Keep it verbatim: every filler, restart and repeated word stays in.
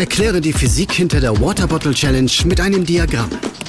Erkläre die Physik hinter der Water Bottle Challenge mit einem Diagramm.